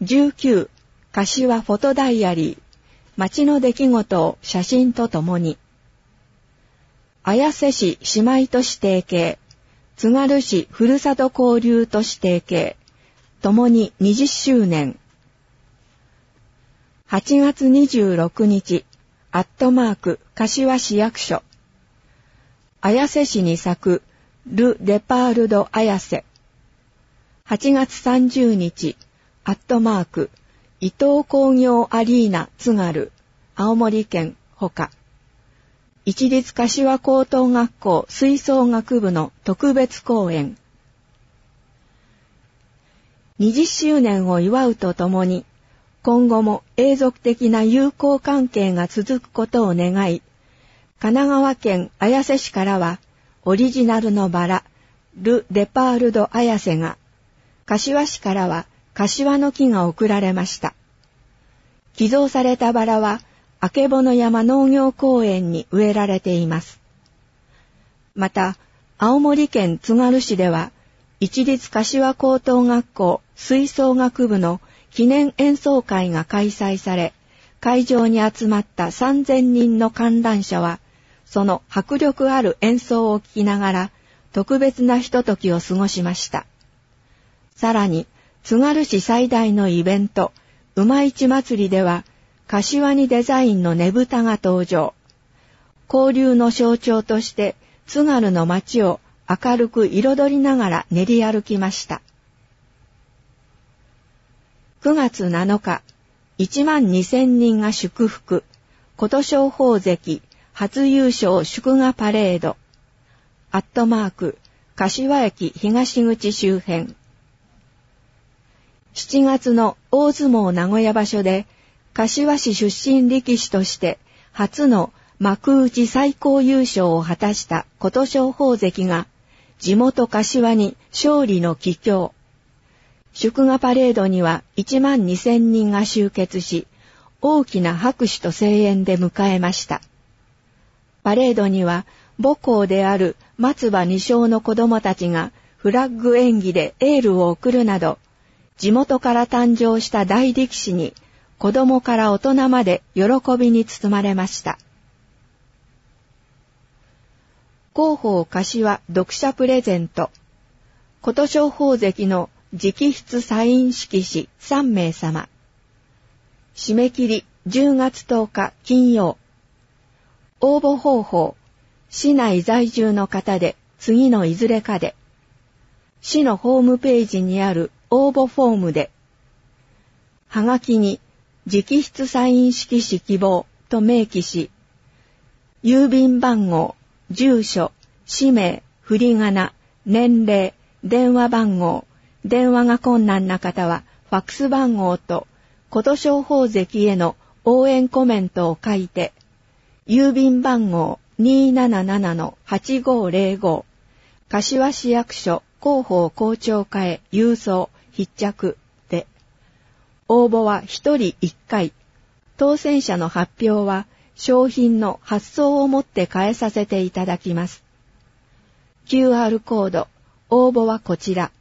19、柏フォトダイアリー、町の出来事を写真とともに。綾瀬市姉妹都市提携、津軽市ふるさと交流都市提携、ともに20周年。8月26日、柏市役所。綾瀬市に咲くル・デパールド綾瀬。8月30日、伊東工業アリーナ津軽、青森県ほか。市立柏高等学校吹奏楽部の特別公演。20周年を祝うとともに、今後も永続的な友好関係が続くことを願い、神奈川県綾瀬市からは、オリジナルのバラ、ル・デパールド綾瀬が、柏市からは柏の木が贈られました。寄贈されたバラは、あけぼの山農業公園に植えられています。また、青森県津軽市では、市立柏高等学校吹奏楽部の記念演奏会が開催され、会場に集まった3000人の観覧者は、その迫力ある演奏を聴きながら、特別なひとときを過ごしました。さらに、津軽市最大のイベント、馬市祭りでは、柏にデザインのねぶたが登場。交流の象徴として、津軽の街を明るく彩りながら練り歩きました。9月7日、12000人が祝福、琴勝峰関初優勝祝賀パレード、柏駅東口周辺。7月の大相撲名古屋場所で、柏市出身力士として初の幕内最高優勝を果たした琴勝峰関が、地元柏に勝利の帰郷。祝賀パレードには12000人が集結し、大きな拍手と声援で迎えました。パレードには母校である松葉二小の子供たちがフラッグ演技でエールを送るなど、地元から誕生した大力士に子供から大人まで喜びに包まれました。広報柏読者プレゼント。琴勝峰関の直筆サイン色紙3名様。締め切り10月10日金曜。応募方法。市内在住の方で次のいずれかで。市のホームページにある応募フォームで。はがきに直筆サイン色紙希望と明記し、郵便番号、住所、氏名、振り仮名、年齢、電話番号、電話が困難な方はファックス番号と琴勝峰関への応援コメントを書いて、郵便番号 277-8505 柏市役所広報校長課へ郵送必着で、応募は1人1回、当選者の発表は商品の発送をもって返させていただきます。QR コード、応募はこちら。